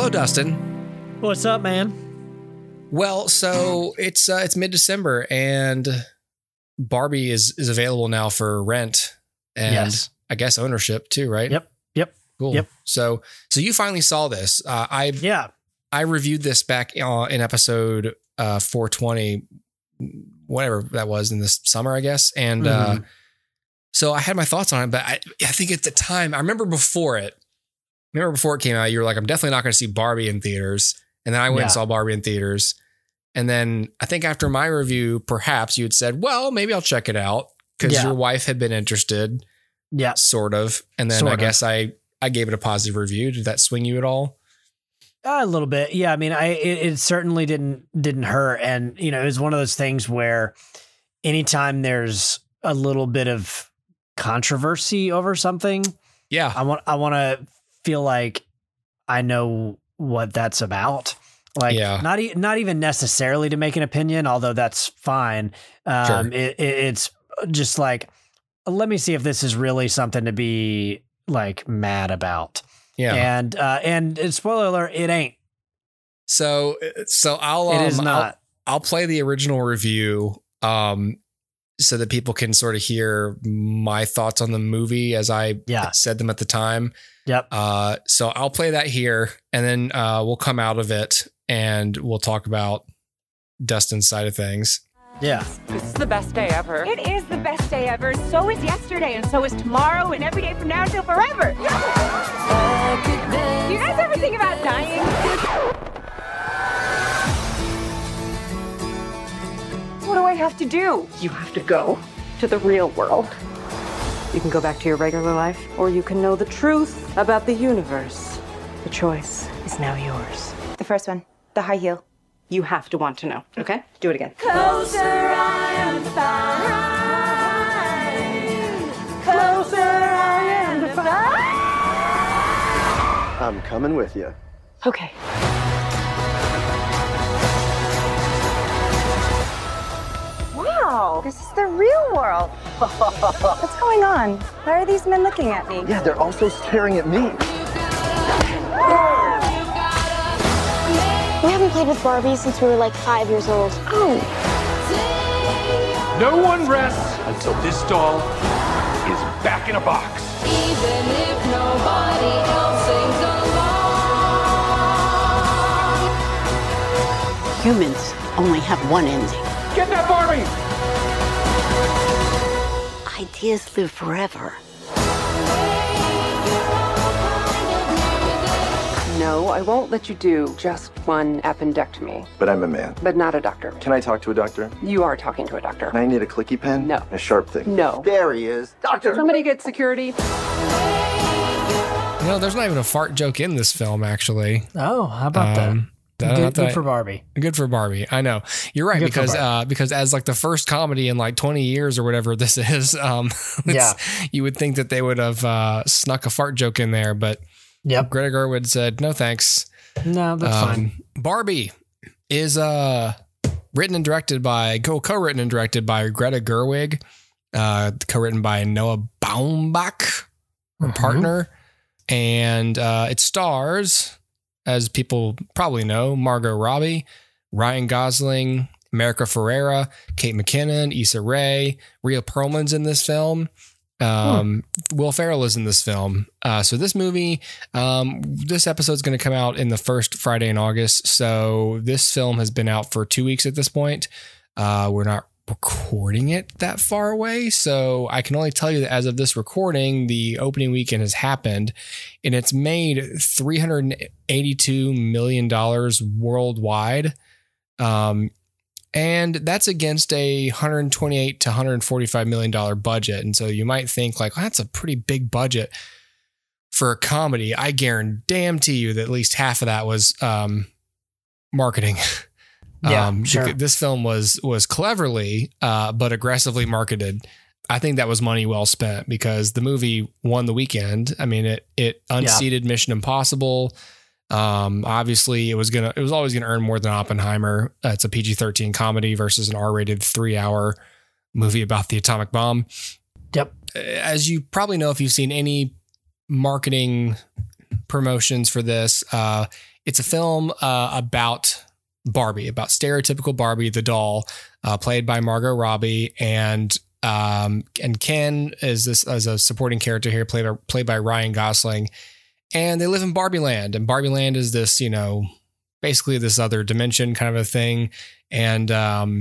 Hello, Dustin. What's up, man? Well, so it's mid-December and Barbie is available now for rent and Yes. I guess ownership too, right? Yep. Cool. Yep. So you finally saw this. I reviewed this back in episode 420, whatever that was in this summer, I guess. And so I had my thoughts on it, but I think at the time, I remember before it came out, you were like, I'm definitely not going to see Barbie in theaters. And then I went and saw Barbie in theaters. And then I think after my review, perhaps you had said, well, maybe I'll check it out because your wife had been interested. Yeah. Sort of. And then I guess I gave it a positive review. Did that swing you at all? A little bit. Yeah. I mean, it certainly didn't hurt. And, it was one of those things where anytime there's a little bit of controversy over something, I want to feel like I know what that's about. Like not even necessarily to make an opinion, although that's fine. Sure. It's just like, let me see if this is really something to be like mad about. Yeah. And spoiler alert, it ain't. So I'll it is not. I'll play the original review so that people can sort of hear my thoughts on the movie as I said them at the time. Yep. So I'll play that here and then we'll come out of it and we'll talk about Dustin's side of things. Yeah. This is the best day ever. It is the best day ever. So is yesterday, and so is tomorrow, and every day from now until forever. Do you guys ever think about dying? What do I have to do? You have to go to the real world. You can go back to your regular life, or you can know the truth about the universe. The choice is now yours. The first one, the high heel. You have to want to know, okay? Do it again. Closer I am to find. Closer I am to find. I'm coming with you. Okay. Wow, this is the real world. What's going on? Why are these men looking at me? Yeah, they're also staring at me. We haven't played with Barbie since we were like 5 years old. Oh. No one rests until this doll is back in a box. Even if nobody else sings along. Humans only have one ending. Get that Barbie! Ideas live forever. No, I won't let you do just one appendectomy. But I'm a man. But not a doctor. Can I talk to a doctor? You are talking to a doctor. I need a clicky pen? No. A sharp thing? No. There he is. Doctor! Somebody get security. There's not even a fart joke in this film, actually. Oh, how about that? Good for Barbie. Good for Barbie. I know. You're right, because as like the first comedy in like 20 years or whatever this is, you would think that they would have snuck a fart joke in there, but Greta Gerwig said, no, thanks. No, that's fine. Barbie is co-written and directed by Greta Gerwig, co-written by Noah Baumbach, her partner. And it stars, as people probably know, Margot Robbie, Ryan Gosling, America Ferrera, Kate McKinnon, Issa Rae, Rhea Perlman's in this film. Will Ferrell is in this film. So this movie, this episode's going to come out in the first Friday in August. So this film has been out for 2 weeks at this point. We're not recording it that far away. So I can only tell you that as of this recording, the opening weekend has happened and it's made $382 million worldwide. And that's against a $128 to $145 million budget. And so you might think like, well, that's a pretty big budget for a comedy. I guarantee you that at least half of that was marketing. Sure. This film was cleverly, but aggressively marketed. I think that was money well spent because the movie won the weekend. I mean, it unseated Mission Impossible. Obviously it was always gonna earn more than Oppenheimer. It's a PG-13 comedy versus an R-rated 3-hour movie about the atomic bomb. Yep. As you probably know, if you've seen any marketing promotions for this, it's a film about Barbie, about stereotypical Barbie, the doll, played by Margot Robbie, and Ken is this as a supporting character here, played by Ryan Gosling, and they live in Barbie Land, and Barbie Land is this, you know, basically this other dimension kind of a thing, and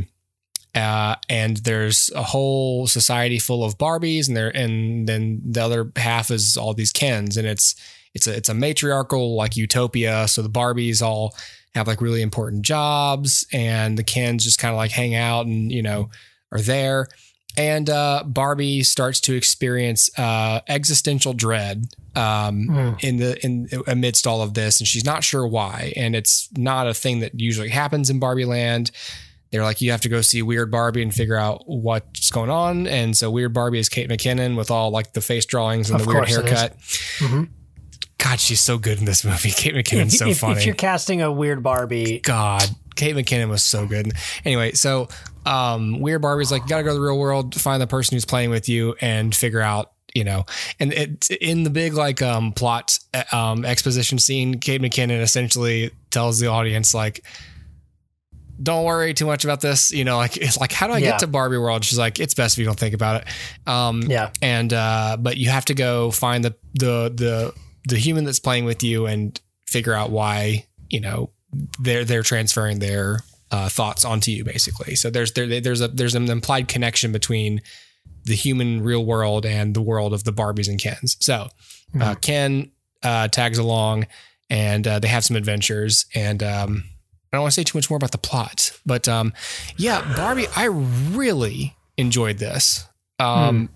there's a whole society full of Barbies, and then the other half is all these Kens, and it's a matriarchal like utopia. So the Barbies all have like really important jobs, and the Kens just kind of like hang out and, you know, are there. And Barbie starts to experience existential dread amidst all of this, and she's not sure why. And it's not a thing that usually happens in Barbie Land. They're like, you have to go see Weird Barbie and figure out what's going on. And so Weird Barbie is Kate McKinnon with all like the face drawings and the weird haircut. Mm-hmm. God, she's so good in this movie. Kate McKinnon's so funny. If you're casting a Weird Barbie, God, Kate McKinnon was so good. Anyway, so Weird Barbie's like, you got to go to the real world, find the person who's playing with you, and figure out, you know. And it's in the big like plot exposition scene, Kate McKinnon essentially tells the audience like, don't worry too much about this. You know, like, it's like, how do I get to Barbie World? She's like, it's best if you don't think about it. And, but you have to go find the human that's playing with you and figure out why, you know, they're transferring their thoughts onto you, basically. So there's an implied connection between the human real world and the world of the Barbies and Kens. So Ken tags along, and they have some adventures, and I don't want to say too much more about the plot, but Barbie, I really enjoyed this. The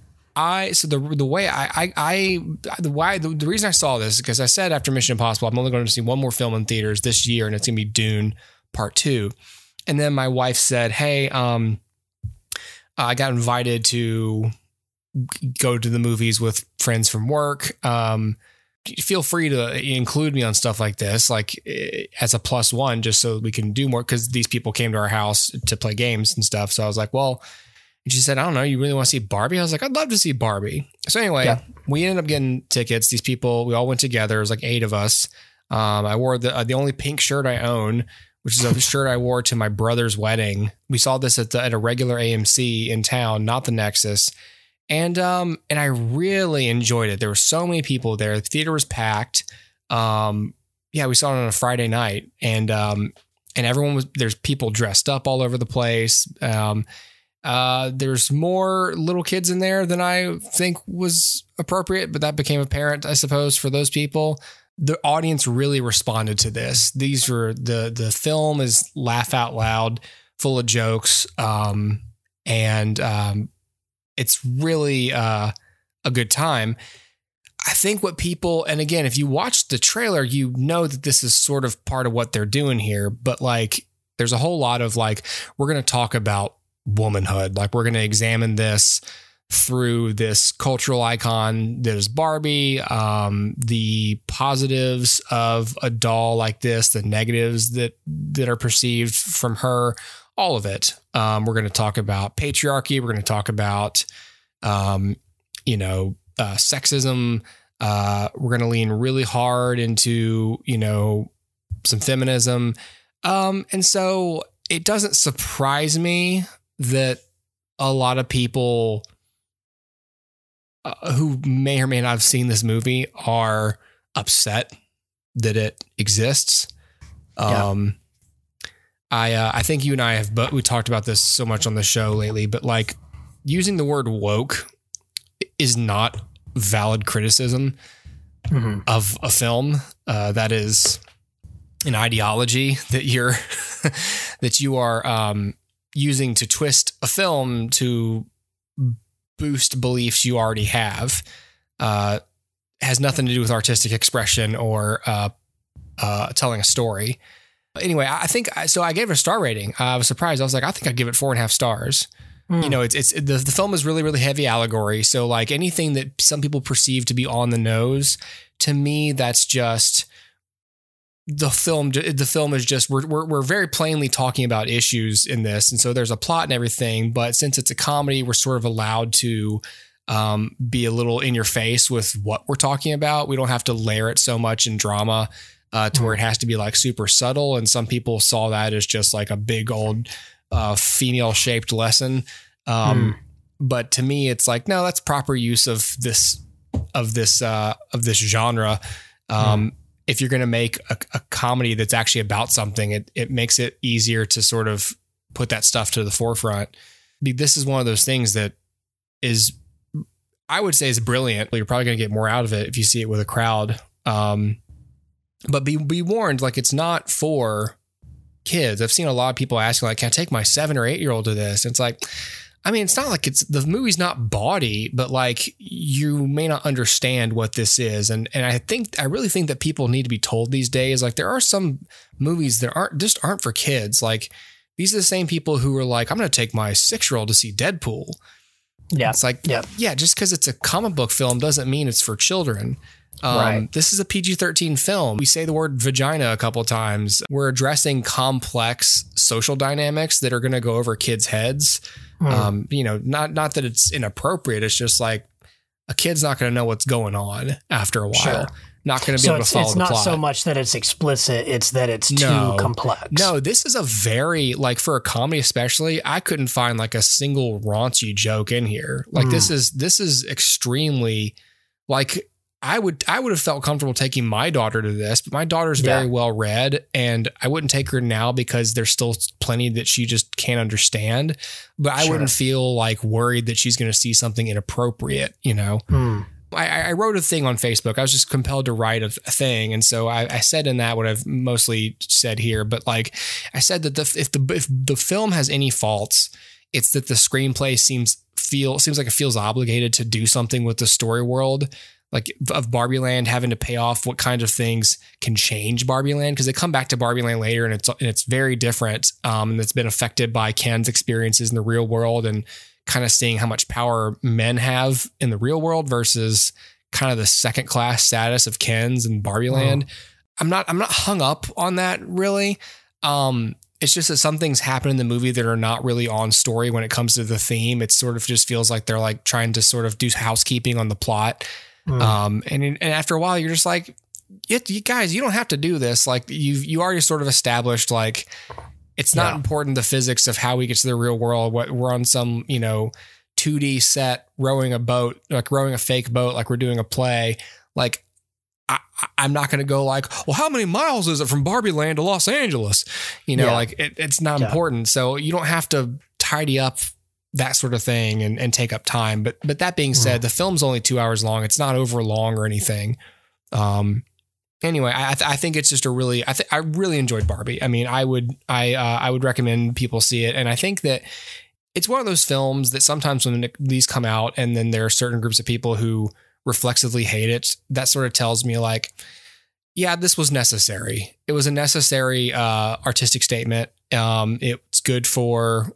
reason I saw this is because I said after Mission Impossible, I'm only going to see one more film in theaters this year, and it's going to be Dune Part 2. And then my wife said, hey, I got invited to go to the movies with friends from work. Feel free to include me on stuff like this, like as a +1, just so we can do more. Cause these people came to our house to play games and stuff. So I was like, well, and she said, I don't know, you really want to see Barbie? I was like, I'd love to see Barbie. So anyway, we ended up getting tickets. These people, we all went together. It was like 8 of us. I wore the only pink shirt I own, which is a shirt I wore to my brother's wedding. We saw this at a regular AMC in town, not the Nexus. And I really enjoyed it. There were so many people there. The theater was packed. We saw it on a Friday night, and there's people dressed up all over the place. There's more little kids in there than I think was appropriate, but that became apparent, I suppose, for those people. The audience really responded to this. These were the film is laugh out loud, full of jokes. It's really a good time. I think what people, and again, if you watch the trailer, you know that this is sort of part of what they're doing here, but like, there's a whole lot of like, we're going to talk about womanhood. Like, we're going to examine this through this cultural icon that is Barbie, the positives of a doll like this, the negatives that are perceived from her, all of it. We're going to talk about patriarchy. We're going to talk about, sexism. We're going to lean really hard into, some feminism. And so it doesn't surprise me that a lot of people who may or may not have seen this movie are upset that it exists. I think you and I we talked about this so much on the show lately, but like, using the word woke is not valid criticism of a film. That is an ideology that you are using to twist a film to boost beliefs you already have. Has nothing to do with artistic expression or telling a story. Anyway, I think so. I gave it a star rating. I was surprised. I was like, I think I'd give it 4.5 stars. The film is really, really heavy allegory. So like, anything that some people perceive to be on the nose, to me, that's just the film. The film is just, we're very plainly talking about issues in this. And so there's a plot and everything, but since it's a comedy, we're sort of allowed to be a little in your face with what we're talking about. We don't have to layer it so much in drama. to where it has to be like super subtle. And some people saw that as just like a big old female shaped lesson. But to me, it's like, no, that's proper use of this genre. If you're going to make a comedy that's actually about something, it makes it easier to sort of put that stuff to the forefront. This is one of those things that is, I would say, is brilliant. You're probably going to get more out of it if you see it with a crowd. But be warned, like, it's not for kids. I've seen a lot of people asking, like, can I take my 7 or 8 year old to this? And it's like, I mean, it's not like the movie's not bawdy, but like you may not understand what this is. And I really think that people need to be told these days, like there are some movies that aren't for kids. Like these are the same people who are like, I'm going to take my 6-year-old to see Deadpool. Yeah. It's like, yeah, just because it's a comic book film doesn't mean it's for children. Right. This is a PG-13 film. We say the word vagina a couple of times. We're addressing complex social dynamics that are going to go over kids' heads. Not that it's inappropriate. It's just like a kid's not going to know what's going on after a while. Sure. Not going to be able to follow the plot. It's not so much that it's explicit. It's that it's too complex. No, this is a very, like for a comedy especially, I couldn't find like a single raunchy joke in here. Like this is extremely, like I would have felt comfortable taking my daughter to this, but my daughter's very well read and I wouldn't take her now because there's still plenty that she just can't understand, but I wouldn't feel like worried that she's going to see something inappropriate, you know? I wrote a thing on Facebook. I was just compelled to write a thing. And so I said in that what I've mostly said here, but like I said that if the film has any faults, it's that the screenplay seems like it feels obligated to do something with the story world, like of Barbie Land, having to pay off what kind of things can change Barbie Land, because they come back to Barbie Land later and it's very different. And it's been affected by Ken's experiences in the real world and kind of seeing how much power men have in the real world versus kind of the second class status of Ken's in Barbie Land. I'm not hung up on that really. It's just that some things happen in the movie that are not really on story when it comes to the theme. It sort of just feels like they're like trying to sort of do housekeeping on the plot. And after a while, you're just like, you guys, you don't have to do this. Like you already sort of established, like, it's not important, the physics of how we get to the real world. We're on some, 2D set rowing a boat, like rowing a fake boat, like we're doing a play. Like, I'm not going to go like, well, how many miles is it from Barbie Land to Los Angeles? Like it's not important. So you don't have to tidy up that sort of thing and take up time. But that being said, the film's only 2 hours long. It's not over long or anything. Anyway, I think it's just I really enjoyed Barbie. I mean, I would recommend people see it. And I think that it's one of those films that sometimes when these come out and then there are certain groups of people who reflexively hate it, that sort of tells me like, yeah, this was necessary. It was a necessary artistic statement. It's good for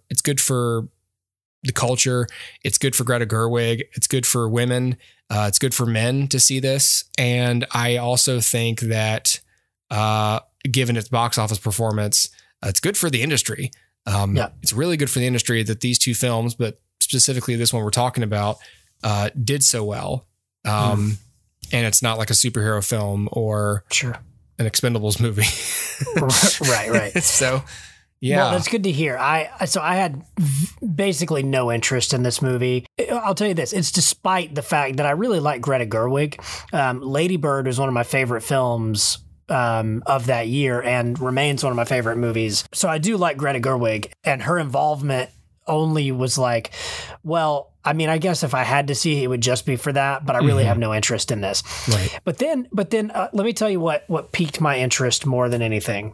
the culture. It's good for Greta Gerwig. It's good for women. It's good for men to see this. And I also think that given its box office performance, it's good for the industry. It's really good for the industry that these two films, but specifically this one we're talking about, did so well. And it's not like a superhero film or an Expendables movie. Right. So, yeah. Well, that's good to hear. I had basically no interest in this movie. I'll tell you this. It's despite the fact that I really like Greta Gerwig. Lady Bird is one of my favorite films of that year and remains one of my favorite movies. So I do like Greta Gerwig, and her involvement only was like, well, I mean, I guess if I had to see it, it would just be for that, but I really have no interest in this. Right. But then let me tell you what piqued my interest more than anything.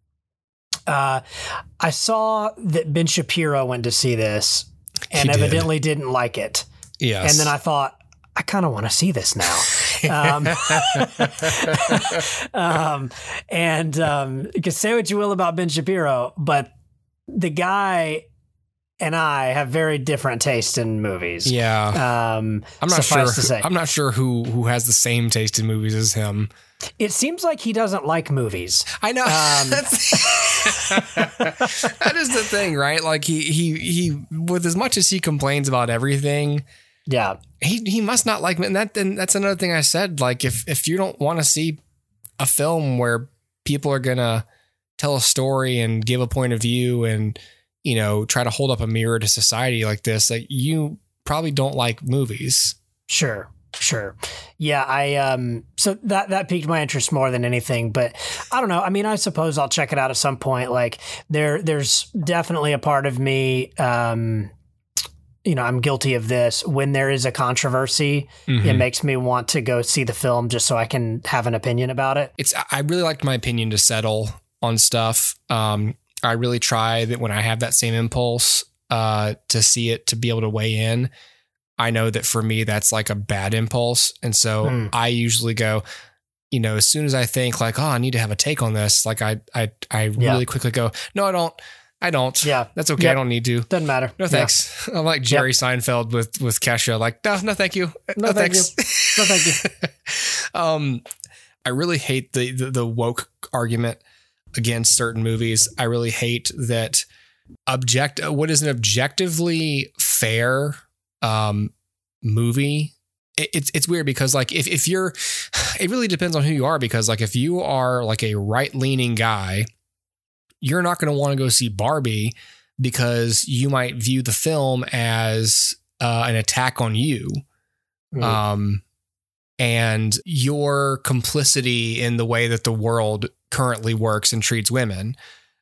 I saw that Ben Shapiro went to see this and evidently didn't like it. Yes. And then I thought, I kind of want to see this now. You can say what you will about Ben Shapiro, but the guy and I have very different taste in movies. Yeah. I'm not sure. I'm not sure who has the same taste in movies as him. It seems like he doesn't like movies. I know. That is the thing, right? Like he with as much as he complains about everything, he must not like. And that's another thing I said. Like if you don't want to see a film where people are going to tell a story and give a point of view and, you know, try to hold up a mirror to society like this, like you probably don't like movies. Sure. Yeah, so that piqued my interest more than anything, but I don't know. I mean, I suppose I'll check it out at some point. Like there's definitely a part of me, you know, I'm guilty of this. When there is a controversy, it makes me want to go see the film just so I can have an opinion about it. I really liked my opinion to settle on stuff. I really try that when I have that same impulse to see it, to be able to weigh in. I know that for me, that's like a bad impulse. And so I usually go, you know, as soon as I think like, oh, I need to have a take on this, like I really quickly go, no, I don't. Yeah. That's okay. I don't need to. Doesn't matter. No, thanks. I'm like Jerry Seinfeld with Kesha. Like, no, thank you. No, thanks. No, thank you. I really hate the woke argument against certain movies. I really hate that what is an objectively fair movie. It's weird because like if you're, it really depends on who you are, because like if you are like a right-leaning guy, you're not going to want to go see Barbie because you might view the film as an attack on you. And your complicity in the way that the world currently works and treats women.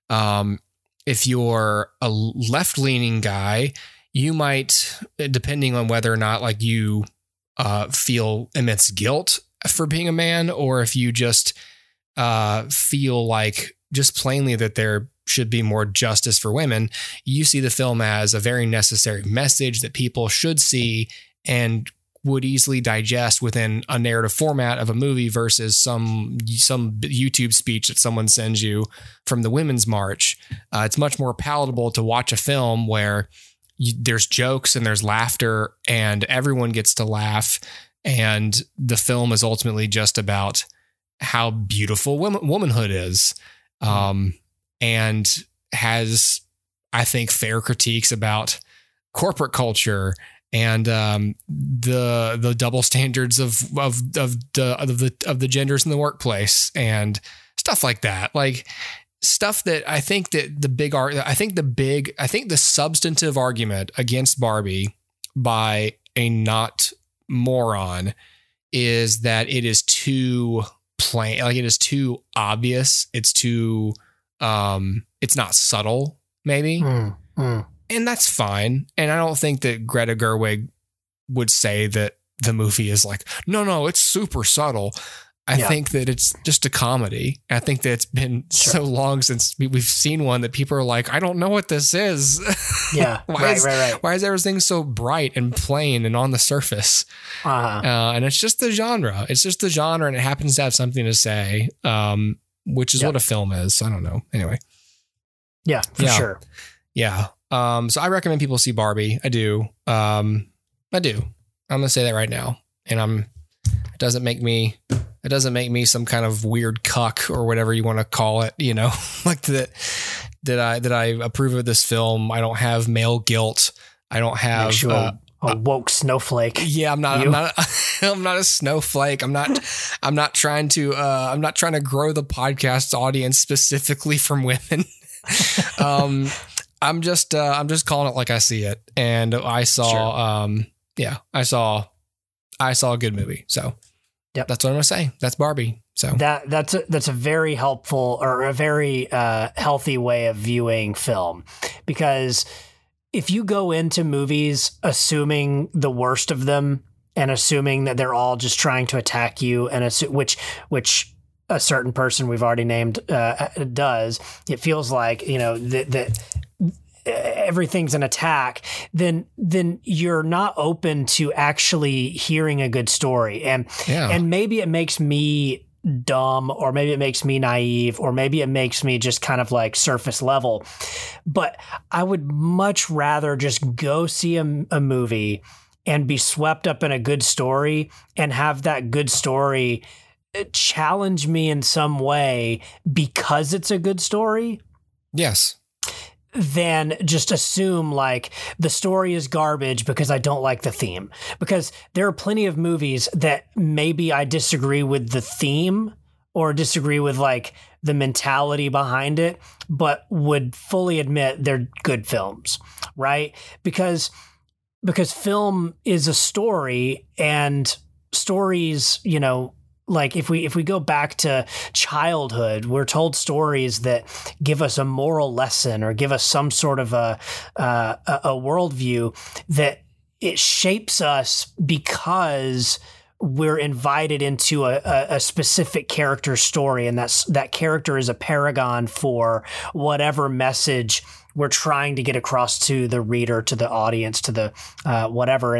If you're a left-leaning guy, you might, depending on whether or not like you feel immense guilt for being a man, or if you just feel like just plainly that there should be more justice for women, you see the film as a very necessary message that people should see and would easily digest within a narrative format of a movie versus some YouTube speech that someone sends you from the Women's March. It's much more palatable to watch a film where there's jokes and there's laughter and everyone gets to laugh. And the film is ultimately just about how beautiful womanhood is. And has, I think, fair critiques about corporate culture and the double standards of the genders in the workplace and stuff like that. Like stuff that I think that the substantive argument against Barbie by a not moron is that it is too plain, like it is too obvious. It's too, it's not subtle, maybe. And that's fine. And I don't think that Greta Gerwig would say that the movie is like, no, it's super subtle. I think that it's just a comedy. I think that it's been so long since we've seen one that people are like, I don't know what this is. Yeah. Why is everything so bright and plain and on the surface? And it's just the genre. It's just the genre, and it happens to have something to say, which is what a film is. So I don't know. Anyway. Yeah, for sure. Yeah. So I recommend people see Barbie. I do. I'm going to say that right now. And it doesn't make me some kind of weird cuck or whatever you want to call it, you know, like that I approve of this film. I don't have male guilt. I don't have a woke snowflake. Yeah, I'm not a snowflake. I'm not trying to grow the podcast audience specifically from women. I'm just calling it like I see it. And I saw, I saw a good movie. So that's what I'm going to say. That's Barbie. So that's a very helpful or a very healthy way of viewing film, because if you go into movies assuming the worst of them and assuming that they're all just trying to attack you, and which a certain person we've already named does, it feels like, you know, that everything's an attack, then you're not open to actually hearing a good story. And maybe it makes me dumb, or maybe it makes me naive, or maybe it makes me just kind of like surface level. But I would much rather just go see a movie and be swept up in a good story and have that good story challenge me in some way because it's a good story. Yes. Than just assume like the story is garbage because I don't like the theme. Because there are plenty of movies that maybe I disagree with the theme or disagree with like the mentality behind it, but would fully admit they're good films, right? Because film is a story, and stories, you know, like if we go back to childhood, we're told stories that give us a moral lesson or give us some sort of a worldview that it shapes us because we're invited into a specific character story, and that character is a paragon for whatever message we're trying to get across to the reader, to the audience, to the whatever.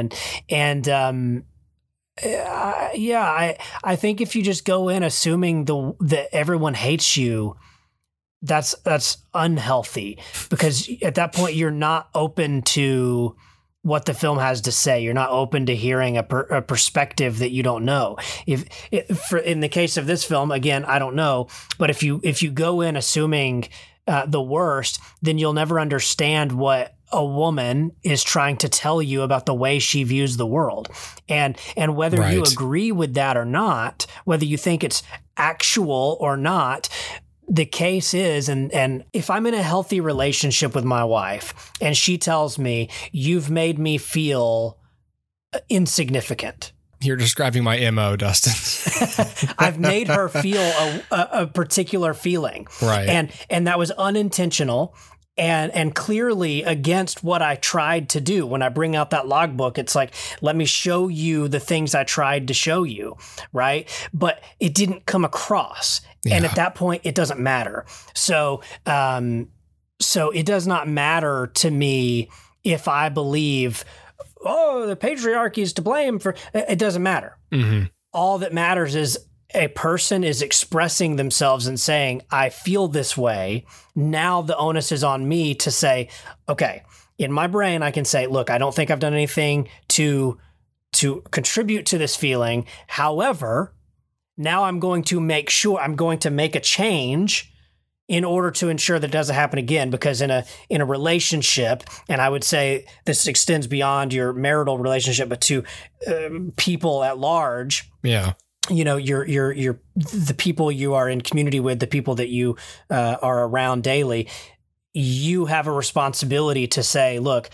I think if you just go in assuming that everyone hates you, that's unhealthy, because at that point you're not open to what the film has to say. You're not open to hearing a perspective that you don't know. In the case of this film, again, I don't know, but if you go in assuming the worst, then you'll never understand what a woman is trying to tell you about the way she views the world. And whether you agree with that or not, whether you think it's actual or not, the case is, and if I'm in a healthy relationship with my wife and she tells me, you've made me feel insignificant. You're describing my MO, Dustin. I've made her feel a particular feeling. Right. And that was unintentional and clearly against what I tried to do. When I bring out that logbook, it's like, let me show you the things I tried to show you, right? But it didn't come across. Yeah. And at that point, it doesn't matter. So it does not matter to me if I believe, oh, the patriarchy is to blame for, it doesn't matter. Mm-hmm. All that matters is a person is expressing themselves and saying, I feel this way. Now the onus is on me to say, okay, in my brain, I can say, look, I don't think I've done anything to contribute to this feeling. However, now I'm going to make a change in order to ensure that it doesn't happen again. Because in a relationship, and I would say this extends beyond your marital relationship, but to people at large. Yeah. You know, you're the people you are in community with, the people that you are around daily. You have a responsibility to say, look,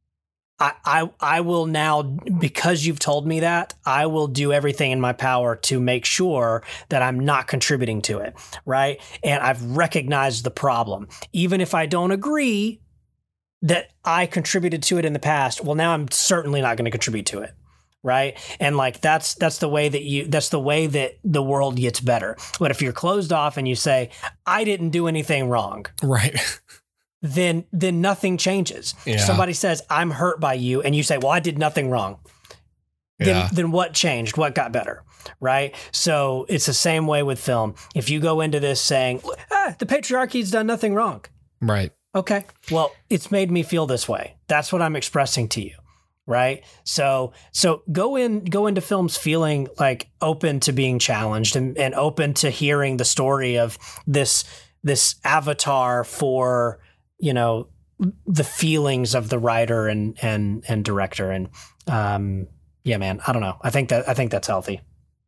I will now, because you've told me that, I will do everything in my power to make sure that I'm not contributing to it, right? And I've recognized the problem. Even if I don't agree that I contributed to it in the past, well, now I'm certainly not going to contribute to it, right? And like that's the way that the world gets better. But if you're closed off and you say, I didn't do anything wrong, right, then nothing changes. Yeah. Somebody says, I'm hurt by you, and you say, well, I did nothing wrong. Then what changed? What got better? Right? So it's the same way with film. If you go into this saying, the patriarchy's done nothing wrong. Right. Okay. Well, it's made me feel this way. That's what I'm expressing to you. Right. So go into films feeling like open to being challenged and open to hearing the story of this avatar for, you know, the feelings of the writer and director. And yeah, man, I don't know. I think that's healthy.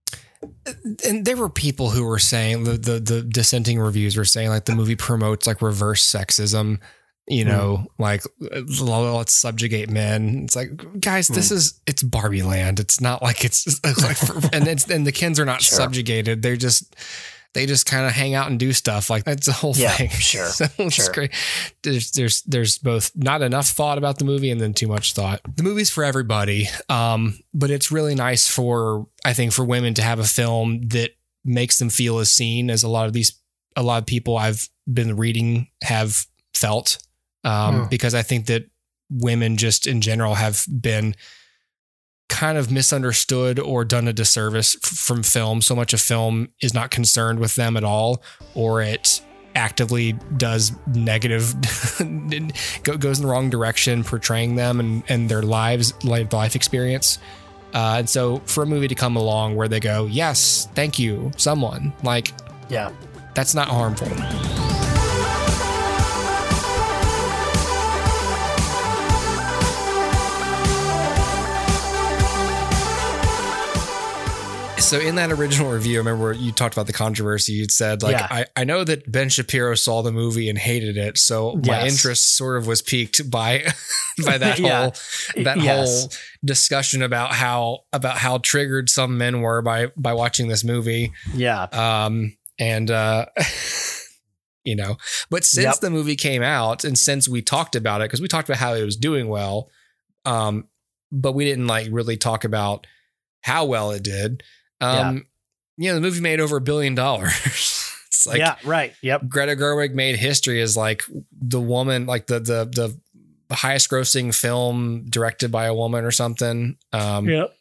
And there were people who were saying the dissenting reviews were saying like the movie promotes like reverse sexism. You know, like let's subjugate men. It's like, guys, it's Barbie land. It's not like it's like, and the kids are not subjugated. They just kind of hang out and do stuff. Like that's the whole thing. Sure. So it's great. There's both not enough thought about the movie and then too much thought. The movie's for everybody. But it's really nice for women to have a film that makes them feel as seen as a lot of people I've been reading have felt. Because I think that women just in general have been kind of misunderstood or done a disservice from film. So much of film is not concerned with them at all, or it actively does negative, goes in the wrong direction, portraying them and their life experience. And so for a movie to come along where they go, yes, thank you, someone, like, yeah, that's not harmful. So in that original review, I remember you talked about the controversy. You'd said, like, Yeah. I know that Ben Shapiro saw the movie and hated it, so my Yes. interest sort of was piqued by that Yeah. whole discussion about how triggered some men were by watching this movie. Yeah. You know, but since Yep. the movie came out and since we talked about it, because we talked about how it was doing well, but we didn't like really talk about how well it did. You know, the movie made over $1 billion. It's like, yeah, right. Yep. Greta Gerwig made history as like the woman, like the highest grossing film directed by a woman or something. Yep.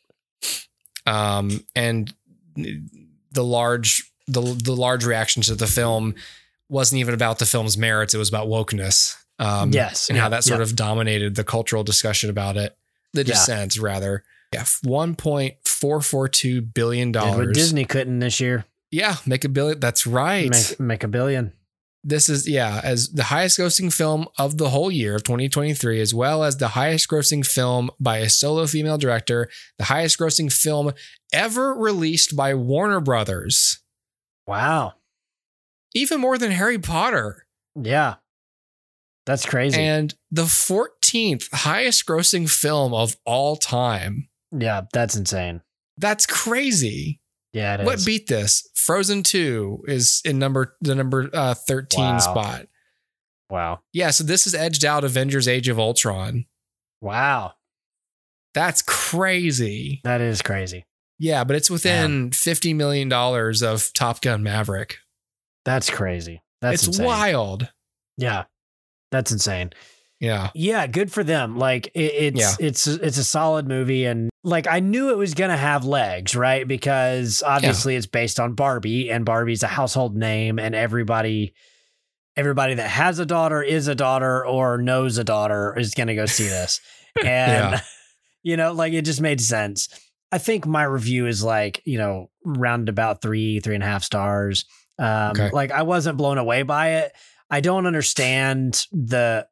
And the large reaction to the film wasn't even about the film's merits. It was about wokeness. Yes. And how that sort of dominated the cultural discussion about it. The dissent, rather. Yeah. $1.442 billion. Did what Disney couldn't this year. Yeah. Make $1 billion. That's right. Make $1 billion. This is, as the highest grossing film of the whole year of 2023, as well as the highest grossing film by a solo female director, the highest grossing film ever released by Warner Brothers. Wow. Even more than Harry Potter. Yeah. That's crazy. And the 14th highest grossing film of all time. Yeah, that's insane. That's crazy. Yeah, it is. What beat this? Frozen 2 is in the number 13 spot. Wow. Yeah, so this has edged out Avengers Age of Ultron. Wow. That's crazy. That is crazy. Yeah, but it's within $50 million of Top Gun Maverick. That's crazy. That's it's insane. wild. Yeah. That's insane. Yeah. Yeah, good for them. Like it's a solid movie, and like I knew it was gonna have legs, right? Because obviously it's based on Barbie, and Barbie's a household name, and everybody that has a daughter, is a daughter, or knows a daughter is gonna go see this. And you know, like it just made sense. I think my review is like, you know, round about 3.5 stars. Like I wasn't blown away by it. I don't understand the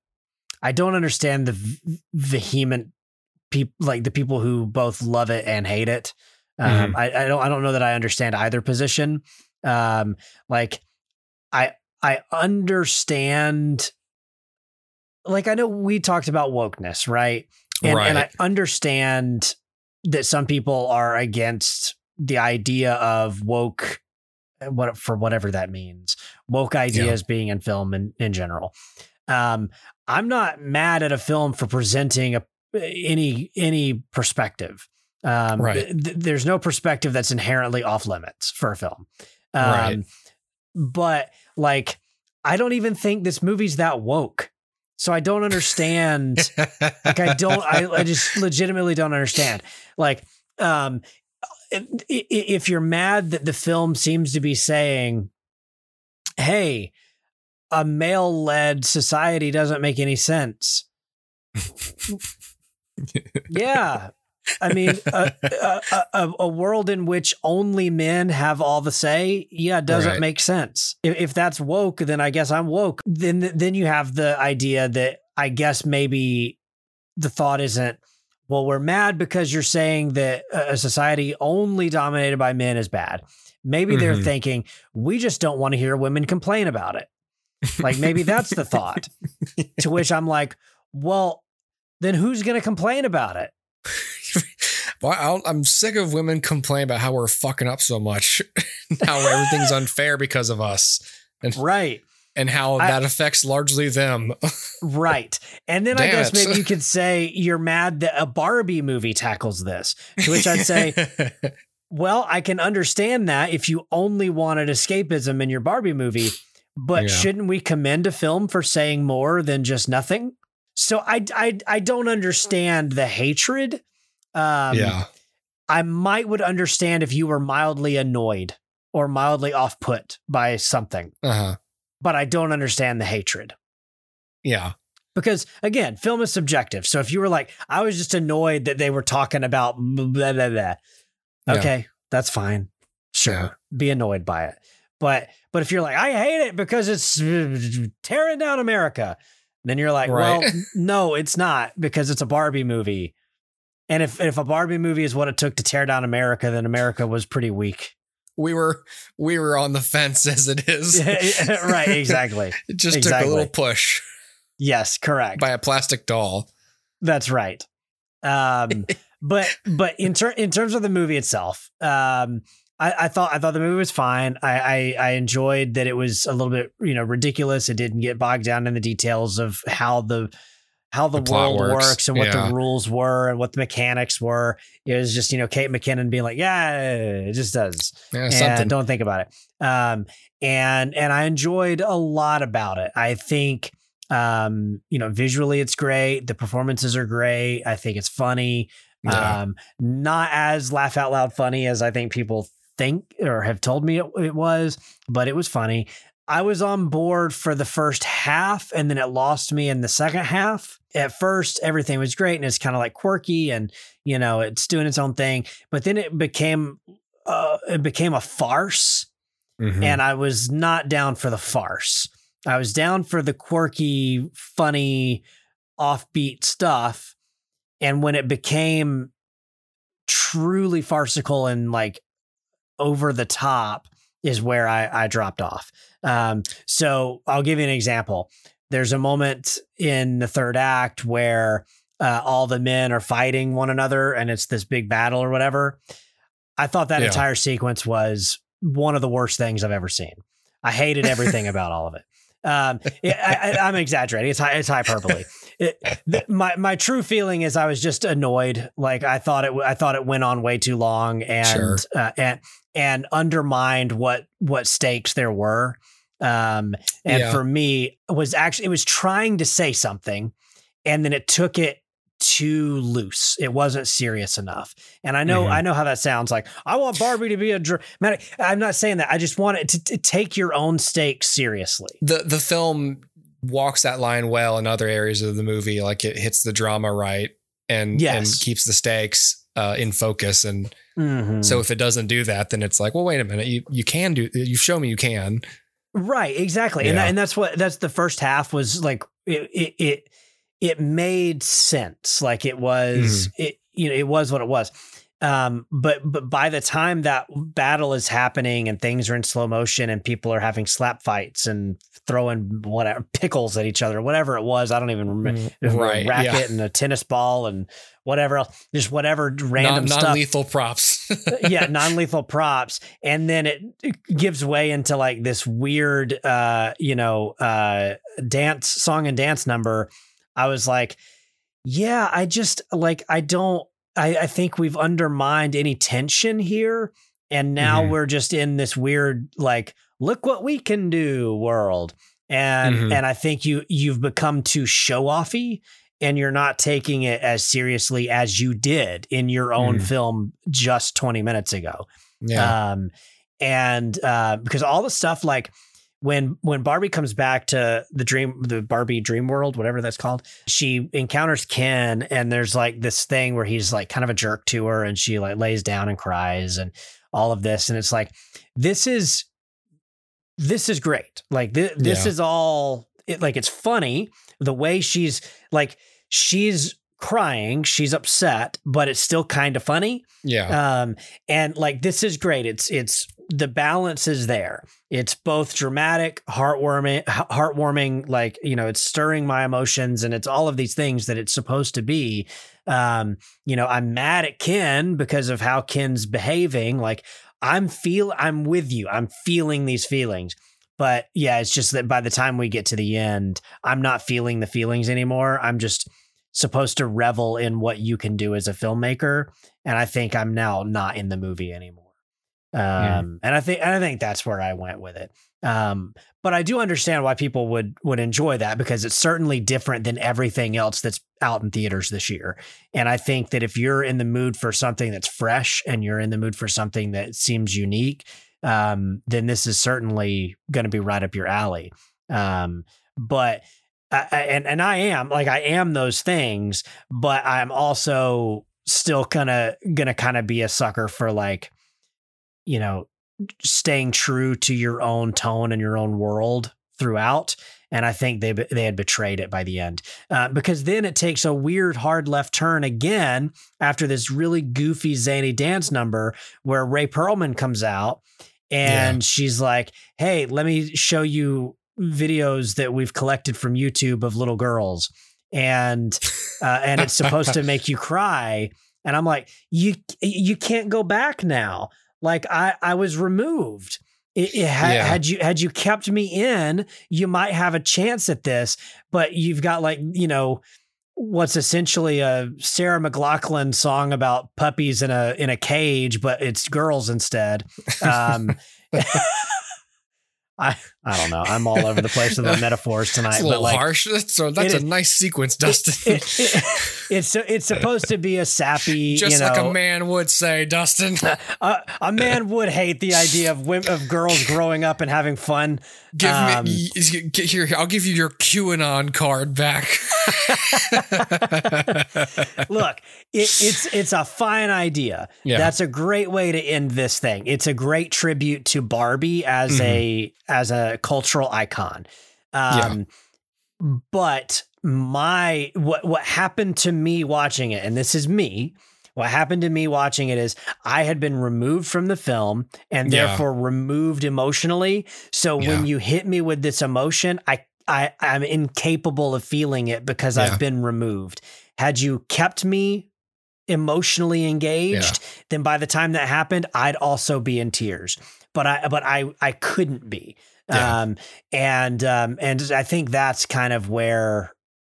vehement people, like the people who both love it and hate it. I don't know that I understand either position. Like I understand, like I know we talked about wokeness, right? And I understand that some people are against the idea of woke, for whatever that means, woke ideas being in film in general. I'm not mad at a film for presenting any perspective. There's no perspective that's inherently off limits for a film. But like, I don't even think this movie's that woke. So I don't understand. Like I just legitimately don't understand. Like, if you're mad that the film seems to be saying, hey, a male-led society doesn't make any sense. Yeah. I mean, a world in which only men have all the say, doesn't make sense. If that's woke, then I guess I'm woke. Then you have the idea that I guess maybe the thought isn't, well, we're mad because you're saying that a society only dominated by men is bad. Maybe they're thinking, we just don't want to hear women complain about it. Like maybe that's the thought. To which I'm like, well, then who's going to complain about it? Well, I'm sick of women complaining about how we're fucking up so much, how everything's unfair because of us, and and how that affects largely them. Right. And then I guess maybe you could say you're mad that a Barbie movie tackles this, to which I'd say, well, I can understand that if you only wanted escapism in your Barbie movie, but shouldn't we commend a film for saying more than just nothing? So I don't understand the hatred. I would understand if you were mildly annoyed or mildly off-put by something. But I don't understand the hatred. Yeah. Because again, film is subjective. So if you were like, I was just annoyed that they were talking about blah, blah, blah. Okay, that's fine. Sure. Be annoyed by it. But if you're like, I hate it because it's tearing down America, then you're like, well, no, it's not, because it's a Barbie movie. And if a Barbie movie is what it took to tear down America, then America was pretty weak. We were on the fence as it is. Right, exactly. It just took a little push. Yes, correct. By a plastic doll. That's right. But in terms of the movie itself, I thought the movie was fine. I enjoyed that it was a little bit, ridiculous. It didn't get bogged down in the details of how the world works and what the rules were and what the mechanics were. It was just, Kate McKinnon being like, yeah, it just does. Yeah, something. Don't think about it. And I enjoyed a lot about it. I think, visually it's great. The performances are great. I think it's funny. Yeah. Not as laugh out loud funny as I think people think or have told me it was, but it was funny. I was on board for the first half and then it lost me in the second half. At first, everything was great and it's kind of like quirky and, it's doing its own thing, but then it became a farce. Mm-hmm. And I was not down for the farce. I was down for the quirky, funny, offbeat stuff. And when it became truly farcical and like over the top is where I dropped off. So I'll give you an example. There's a moment in the third act where all the men are fighting one another and it's this big battle or whatever. I thought that entire sequence was one of the worst things I've ever seen. I hated everything about all of it. I'm exaggerating. It's hyperbole. My true feeling is I was just annoyed. Like I thought it went on way too long and and undermined what stakes there were. For me, it was trying to say something, and then it took it too loose. It wasn't serious enough. And I know how that sounds. Like I want Barbie to be a dramatic. I'm not saying that. I just want it to take your own stakes seriously. The film walks that line well in other areas of the movie. Like it hits the drama right and keeps the stakes in focus. And so if it doesn't do that, then it's like, well, wait a minute. You show me you can. Right. Exactly. Yeah. And that's the first half was like, it made sense. Like it was, it was what it was. But by the time that battle is happening and things are in slow motion and people are having slap fights and throwing whatever pickles at each other, whatever it was, I don't even remember. Right, a racket and a tennis ball and whatever else, just whatever random stuff. Non-lethal props. Non-lethal props. And then it gives way into like this weird, song and dance number. I was like, yeah, I think we've undermined any tension here. And now we're just in this weird, like, look what we can do world. And I think you've become too show-offy and you're not taking it as seriously as you did in your own film just 20 minutes ago. Yeah. Because all the stuff like, when Barbie comes back to the Barbie dream world, whatever that's called, she encounters Ken and there's like this thing where he's like kind of a jerk to her and she like lays down and cries and all of this. And it's like, this is great. Like this is all it's funny the way she's crying, she's upset, but it's still kind of funny. Yeah. And like, this is great. It's the balance is there. It's both dramatic, heartwarming, like, it's stirring my emotions and it's all of these things that it's supposed to be. I'm mad at Ken because of how Ken's behaving. Like I'm with you. I'm feeling these feelings, but yeah, it's just that by the time we get to the end, I'm not feeling the feelings anymore. I'm just supposed to revel in what you can do as a filmmaker. And I think I'm now not in the movie anymore. And I think that's where I went with it. But I do understand why people would enjoy that because it's certainly different than everything else that's out in theaters this year. And I think that if you're in the mood for something that's fresh and you're in the mood for something that seems unique, then this is certainly going to be right up your alley. But I am those things, but I'm also still gonna be a sucker for like, staying true to your own tone and your own world throughout. And I think they had betrayed it by the end, because then it takes a weird hard left turn again after this really goofy zany dance number where Ray Perlman comes out and she's like, hey, let me show you videos that we've collected from YouTube of little girls. And it's supposed to make you cry. And I'm like, you can't go back now. Like I was removed. Had you kept me in, you might have a chance at this, but you've got like, what's essentially a Sarah McLachlan song about puppies in a cage, but it's girls instead. I don't know. I'm all over the place with the metaphors tonight. It's a little harsh. That's a nice sequence, Dustin. It's supposed to be a sappy, just like a man would say, Dustin. A man would hate the idea of girls growing up and having fun. Here, I'll give you your QAnon card back. Look, it's a fine idea. Yeah. That's a great way to end this thing. It's a great tribute to Barbie as a cultural icon. But what happened to me watching it, and this is me, what happened to me watching it is I had been removed from the film and therefore removed emotionally. So when you hit me with this emotion, I'm incapable of feeling it because I've been removed. Had you kept me emotionally engaged, then by the time that happened, I'd also be in tears. But I couldn't be. And I think that's kind of where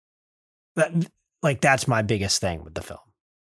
that's my biggest thing with the film.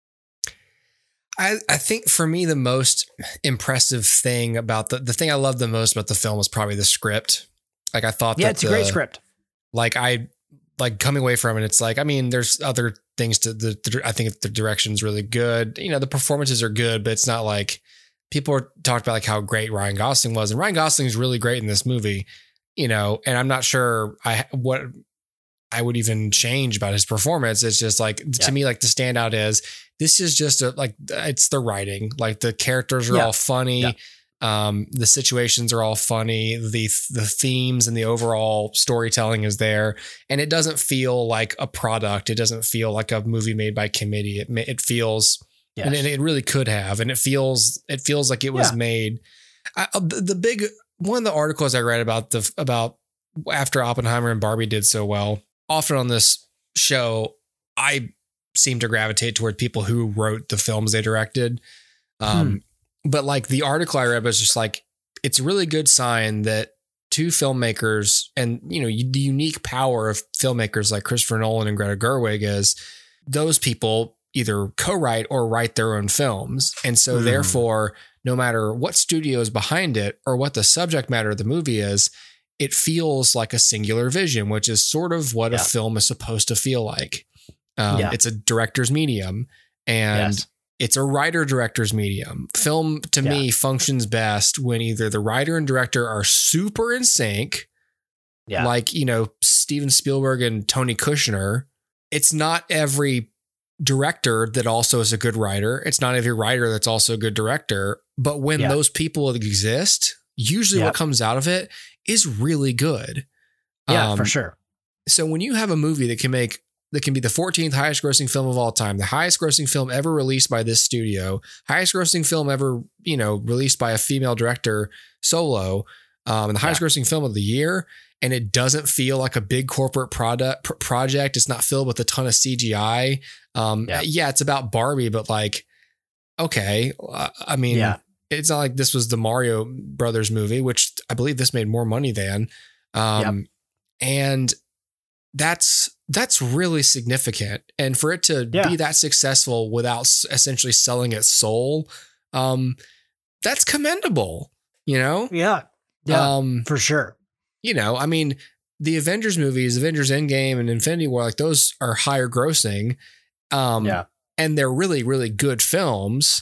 I think for me, the most impressive thing about the thing I loved the most about the film was probably the script. Like I thought it's a great script. Like coming away from it, it's like, I mean, there's other things I think the direction's really good. The performances are good, but it's not like people talked about like how great Ryan Gosling was, and Ryan Gosling is really great in this movie, and I'm not sure what I would even change about his performance. It's just like, to me, like the standout is this is just it's the writing, like the characters are all funny. The situations are all funny. The themes and the overall storytelling is there, and it doesn't feel like a product. It doesn't feel like a movie made by committee. It feels, and it really could have, and it feels like it was made. One of the articles I read about after Oppenheimer and Barbie did so well, often on this show, I seem to gravitate toward people who wrote the films they directed. But like the article I read was just like, it's a really good sign that two filmmakers, and the unique power of filmmakers like Christopher Nolan and Greta Gerwig is those people either co-write or write their own films. And so therefore, no matter what studio is behind it or what the subject matter of the movie is, it feels like a singular vision, which is sort of what a film is supposed to feel like. It's a director's medium, and it's a writer-director's medium. Film, to me, functions best when either the writer and director are super in sync, like, Steven Spielberg and Tony Kushner. It's not every director that also is a good writer. It's not every writer that's also a good director. But when those people exist, usually what comes out of it is really good. Yeah, for sure. So when you have a movie that can be the 14th highest grossing film of all time, the highest grossing film ever released by this studio, highest grossing film ever, released by a female director solo, and the highest grossing film of the year, and it doesn't feel like a big corporate project. It's not filled with a ton of CGI. It's about Barbie, but like, okay. It's not like this was the Mario Brothers movie, which I believe this made more money than, and that's really significant. And for it to be that successful without essentially selling its soul, that's commendable, Yeah. For sure. The Avengers movies, Avengers Endgame and Infinity War, like those are higher grossing. And they're really, really good films.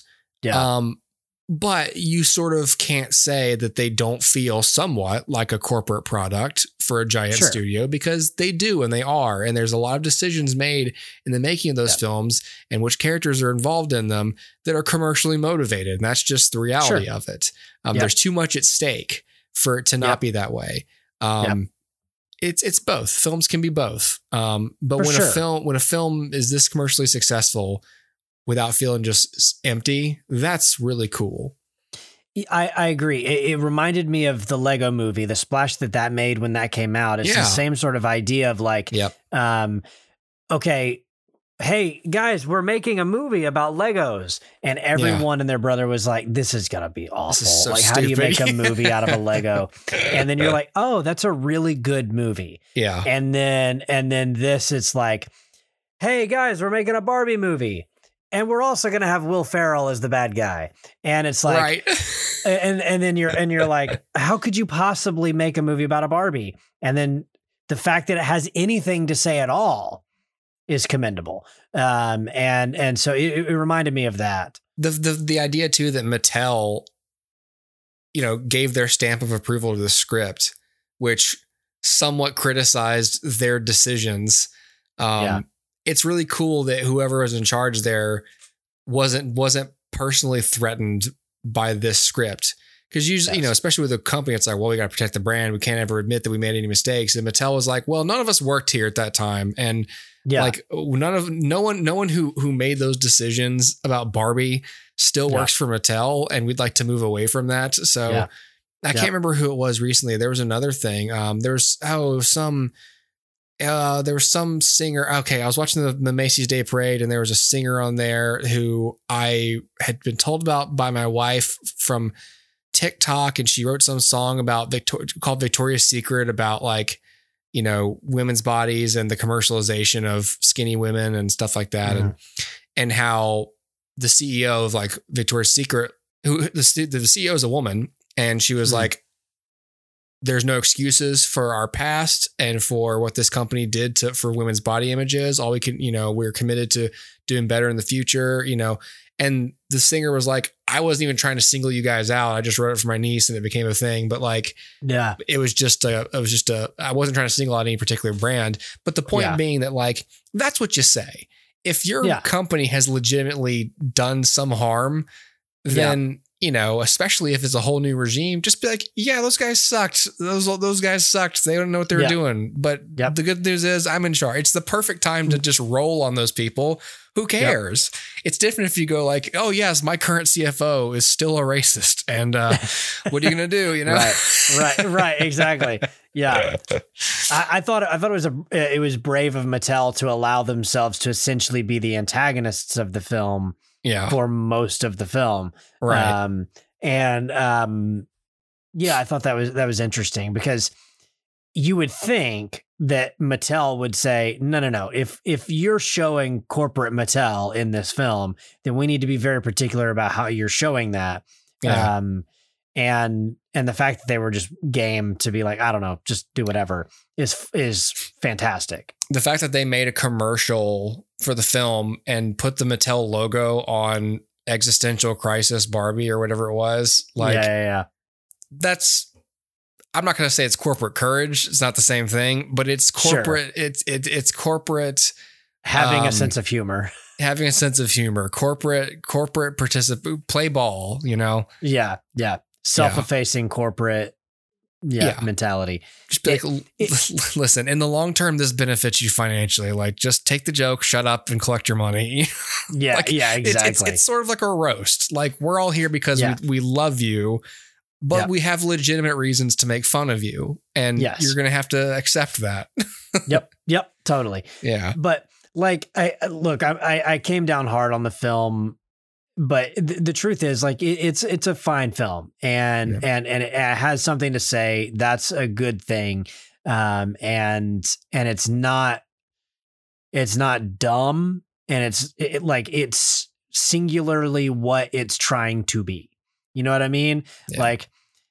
But you sort of can't say that they don't feel somewhat like a corporate product for a giant studio, because they do, and they are. And there's a lot of decisions made in the making of those films and which characters are involved in them that are commercially motivated. And that's just the reality of it. There's too much at stake for it to not be that way. it's both. Films can be both. But when a film is this commercially successful without feeling just empty, that's really cool. I agree. It reminded me of the Lego movie, the splash that made when that came out. It's the same sort of idea of like, okay, hey guys, we're making a movie about Legos, and everyone and their brother was like, this is gonna be awful. So like, how do you make a movie out of a Lego? And then you're like, oh, that's a really good movie. Yeah. And then this, it's like, hey guys, we're making a Barbie movie, and we're also gonna have Will Ferrell as the bad guy. And it's like, right. and then you're like, how could you possibly make a movie about a Barbie? And then the fact that it has anything to say at all is commendable. And so it reminded me of that. The idea too that Mattel, gave their stamp of approval to the script, which somewhat criticized their decisions. It's really cool that whoever was in charge there wasn't personally threatened by this script. Because usually, especially with a company, it's like, well, we got to protect the brand. We can't ever admit that we made any mistakes. And Mattel was like, well, none of us worked here at that time. And like no one who made those decisions about Barbie still works for Mattel, and we'd like to move away from that. So I can't remember who it was recently. There was another thing. There was some singer. Okay, I was watching the Macy's Day Parade, and there was a singer on there who I had been told about by my wife from TikTok, and she wrote some song about called Victoria's Secret about like, women's bodies and the commercialization of skinny women and stuff like that. And how the CEO of like Victoria's Secret, who the CEO is a woman, and she was like, there's no excuses for our past and for what this company did for women's body images. All we can, we're committed to doing better in the future, and the singer was like, I wasn't even trying to single you guys out. I just wrote it for my niece and it became a thing. But like, it was just I wasn't trying to single out any particular brand. But the point being that like, that's what you say. If your company has legitimately done some harm, then, especially if it's a whole new regime, just be like, yeah, those guys sucked. Those guys sucked. They don't know what they were doing. But the good news is I'm in charge. It's the perfect time to just roll on those people. Who cares? It's different if you go like, oh yes, my current CFO is still a racist, and what are you gonna do? Right, exactly. Yeah, I thought it was brave of Mattel to allow themselves to essentially be the antagonists of the film. For most of the film, right? I thought that was interesting, because you would think that Mattel would say, no. If you're showing corporate Mattel in this film, then we need to be very particular about how you're showing that. Yeah. And the fact that they were just game to be like, I don't know, just do whatever is fantastic. The fact that they made a commercial for the film and put the Mattel logo on Existential Crisis Barbie or whatever it was, like, that's, I'm not going to say it's corporate courage. It's not the same thing, but it's corporate. Sure. It's corporate having a sense of humor. Having a sense of humor. Corporate participate, play ball. Yeah. Self-effacing corporate. Mentality. Just be like, listen. In the long term, this benefits you financially. Like, just take the joke, shut up, and collect your money. Exactly. It's sort of like a roast. Like, we're all here because we love you. But we have legitimate reasons to make fun of you, and you're going to have to accept that. Yep, totally. Yeah. But like, I came down hard on the film, but the truth is, like, it's a fine film, and it has something to say. That's a good thing. And it's not dumb, and it's singularly what it's trying to be. You know what I mean? Yeah. Like,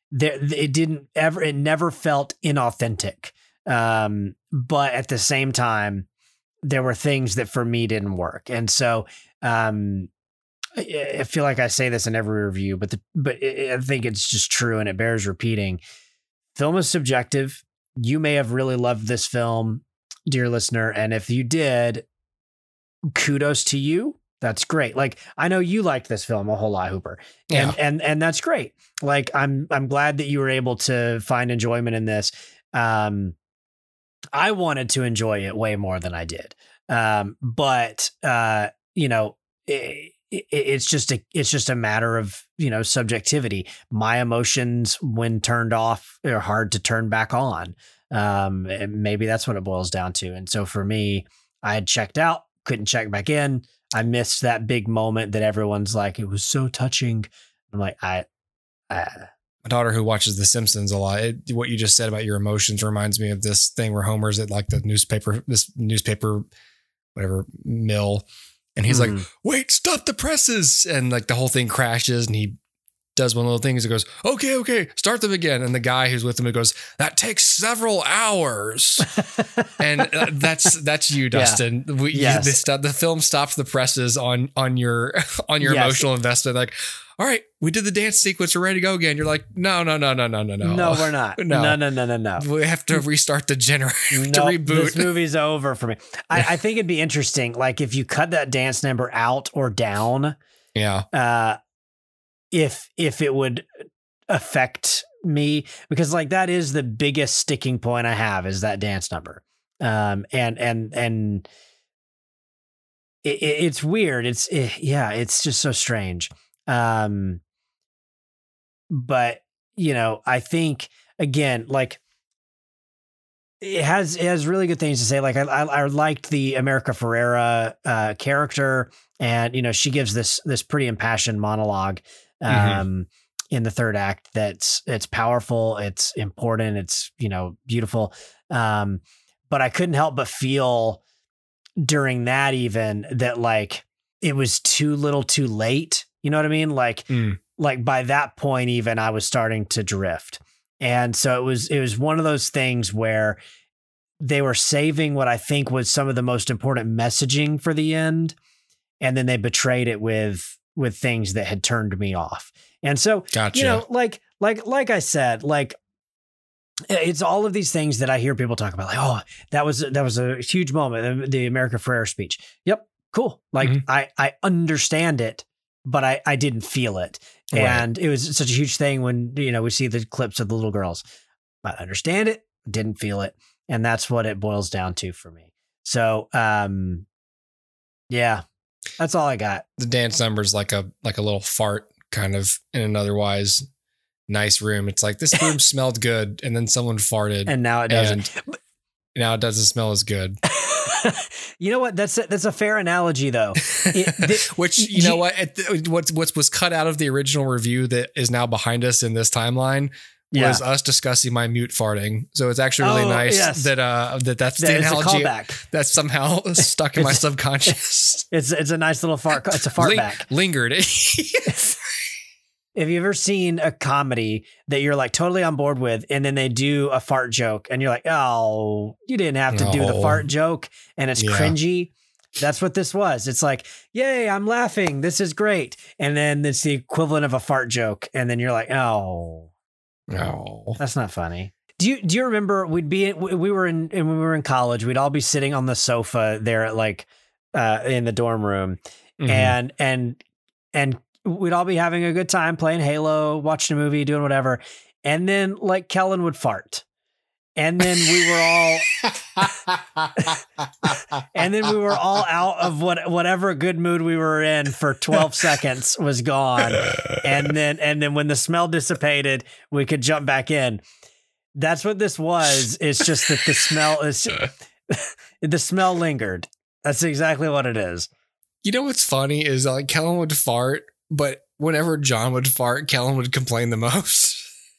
it never felt inauthentic. But at the same time, there were things that for me didn't work. And so, I feel like I say this in every review, but I think it's just true, and it bears repeating. Film is subjective. You may have really loved this film, dear listener. And if you did, kudos to you. That's great. Like, I know you liked this film a whole lot, Hooper, and that's great. Like, I'm glad that you were able to find enjoyment in this. I wanted to enjoy it way more than I did. But you know, it's just a matter of, you know, subjectivity. My emotions when turned off are hard to turn back on. And maybe that's what it boils down to. And so for me, I had checked out, couldn't check back in. I missed that big moment that everyone's like, it was so touching. I'm like, my daughter who watches The Simpsons a lot, what you just said about your emotions reminds me of this thing where Homer's at like this newspaper, whatever mill. And he's like, wait, stop the presses. And like the whole thing crashes and he does one little thing. He goes, okay, start them again. And the guy who's with him goes, that takes several hours. And that's you, Dustin. Yeah. The film stops the presses on your emotional investment. Like, all right, we did the dance sequence. We're ready to go again. You're like, no. No, we're not. No. We have to restart the generator to reboot. This movie's over for me. I think it'd be interesting. Like if you cut that dance number out or down. Yeah. If it would affect me, because like that is the biggest sticking point I have is that dance number. And it's weird. It's just so strange. But you know, I think again, like it has really good things to say. Like I liked the America Ferrera character, and you know, she gives this pretty impassioned monologue in the third act it's powerful, it's important, it's, you know, beautiful. But I couldn't help but feel during that even that like it was too little too late. You know what I mean? Like by that point, even I was starting to drift. And so it was one of those things where they were saving what I think was some of the most important messaging for the end. And then they betrayed it with things that had turned me off. And so, gotcha. You know, like I said, like it's all of these things that I hear people talk about. Like, oh, that was a huge moment. The America Ferrera speech. Yep. Cool. Like I understand it, but I didn't feel it. Right. And it was such a huge thing when, you know, we see the clips of the little girls. I understand it, didn't feel it. And that's what it boils down to for me. So, yeah, that's all I got. The dance number's like a little fart kind of in an otherwise nice room. It's like, this room smelled good, and then someone farted. And now it doesn't. Now it doesn't smell as good. You know what? That's a fair analogy, though. Which, you know what was cut out of the original review that is now behind us in this timeline was us discussing my mute farting. So it's actually really nice that's the analogy that's somehow stuck in my subconscious. It's a nice little fart. It's a fart back. Lingered. Have you ever seen a comedy that you're like totally on board with, and then they do a fart joke and you're like, oh, you didn't have to do the fart joke, and it's cringy? That's what this was. It's like, yay, I'm laughing. This is great. And then it's the equivalent of a fart joke. And then you're like, oh, that's not funny. Do you remember when we were in college, we'd all be sitting on the sofa there at like, in the dorm room, and we'd all be having a good time playing Halo, watching a movie, doing whatever. And then like Kellen would fart. And then we were all out of whatever good mood we were in for 12 seconds was gone. And then when the smell dissipated, we could jump back in. That's what this was. It's just that the smell lingered. That's exactly what it is. You know what's funny is like Kellen would fart, but whenever John would fart, Kellen would complain the most.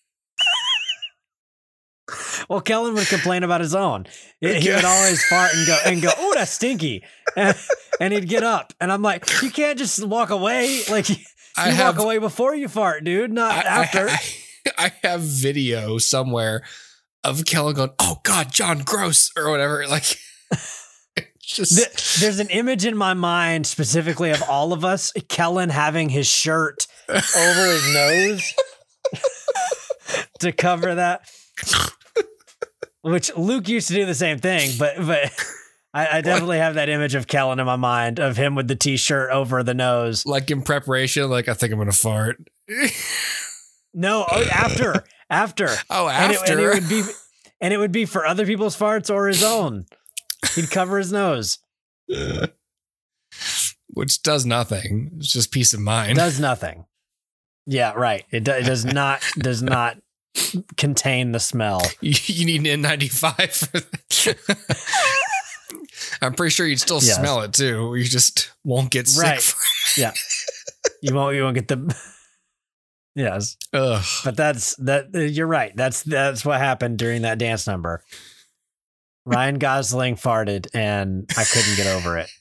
Well, Kellen would complain about his own. He would always fart and go, oh, that's stinky. And he'd get up. And I'm like, you can't just walk away. Like, you walk away before you fart, dude, not after. I have video somewhere of Kellen going, oh, God, John, gross, or whatever. Like, there's an image in my mind specifically of all of us, Kellen having his shirt over his nose to cover that. Which Luke used to do the same thing, but I definitely have that image of Kellen in my mind of him with the t-shirt over the nose. Like in preparation, like I think I'm going to fart. No, after. Oh, after. And it would be, And it would be for other people's farts or his own. He'd cover his nose. Which does nothing. It's just peace of mind. Does nothing. Yeah, right. It does not contain the smell. You need an N95 for that. I'm pretty sure you'd still smell it too. You just won't get sick. Right. Yeah. You won't get the. Yes. Ugh. But you're right. That's what happened during that dance number. Ryan Gosling farted and I couldn't get over it.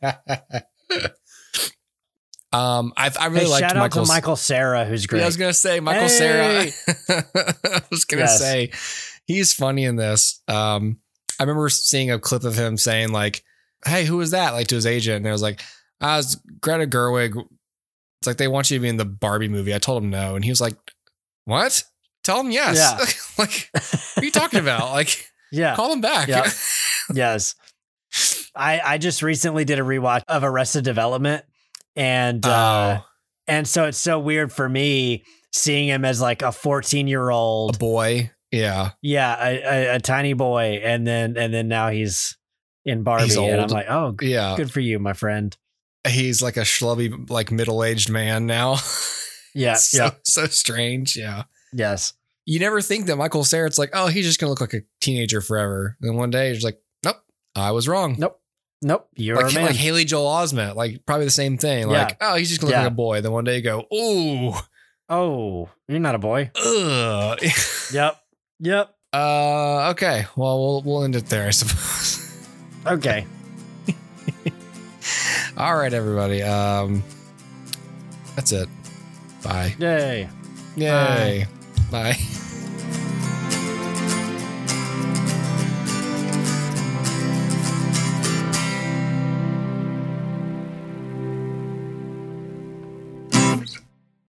I really liked shout out to Michael Cera, who's great. Yeah, I was gonna say Michael Cera. I was gonna say he's funny in this. I remember seeing a clip of him saying like, "Hey, who was that?" Like to his agent, and I was like, "I was Greta Gerwig." It's like they want you to be in the Barbie movie. I told him no, and he was like, "What? Tell him yes." Yeah. Like, what are you talking about? Like, call him back. Yep. Yes. I just recently did a rewatch of Arrested Development. And so it's so weird for me seeing him as like a 14-year-old boy. Yeah. Yeah. A tiny boy. And then now he's in Barbie. He's old. And I'm like, oh, yeah, good for you, my friend. He's like a schlubby, like middle-aged man now. Yeah. So strange. Yeah. Yes. You never think that Michael Cera, it's like, oh, he's just going to look like a teenager forever. And one day you're just like, nope, I was wrong. Nope. You're like, a man. Like Haley Joel Osment, like probably the same thing. Like, oh, he's just gonna look like a boy. Then one day you go, ooh. Oh, you're not a boy. Ugh. Yep. Okay. Well, we'll end it there, I suppose. Okay. All right, everybody. That's it. Bye. Yay. Bye.